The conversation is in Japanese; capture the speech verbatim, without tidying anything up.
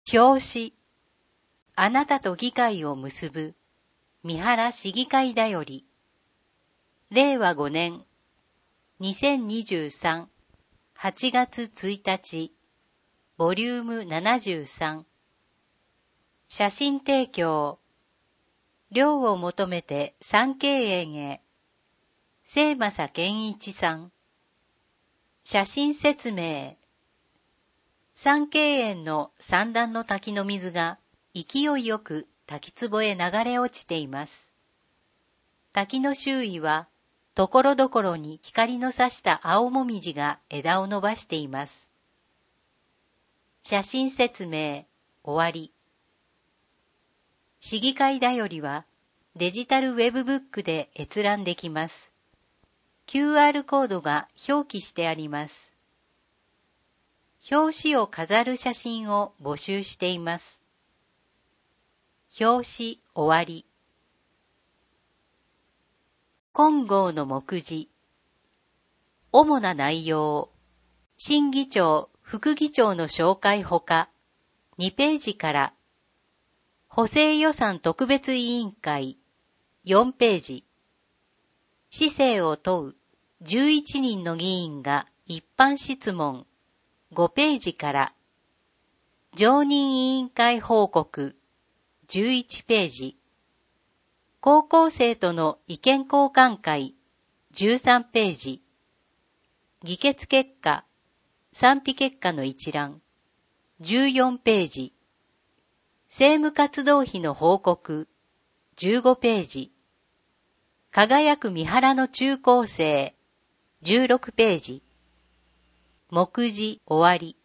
表紙。あなたと議会を結ぶ三原市議会だより。れいわごねんにせんにじゅうさんはちがつついたちボリュームななじゅうさん。写真提供。涼を求めて三渓園へ。清正健一さん。写真説明。三渓園の三段の滝の水が勢いよく滝壺へ流れ落ちています。滝の周囲はところどころに光の差した青もみじが枝を伸ばしています。写真説明終わり。市議会だよりはデジタルウェブブックで閲覧できます。キューアール コードが表記してあります。表紙を飾る写真を募集しています。表紙終わり。今号の目次。主な内容。新議長、副議長の紹介ほか、にページから。補正予算特別委員会、よんページ。市政を問うじゅういちにんの議員が一般質問、ごページから。常任委員会報告、じゅういちページ。高校生との意見交換会、じゅうさんページ。議決結果、賛否結果の一覧、じゅうよんページ。政務活動費の報告、じゅうごページ。輝く三原の中高生、じゅうろくページ。目次終わり。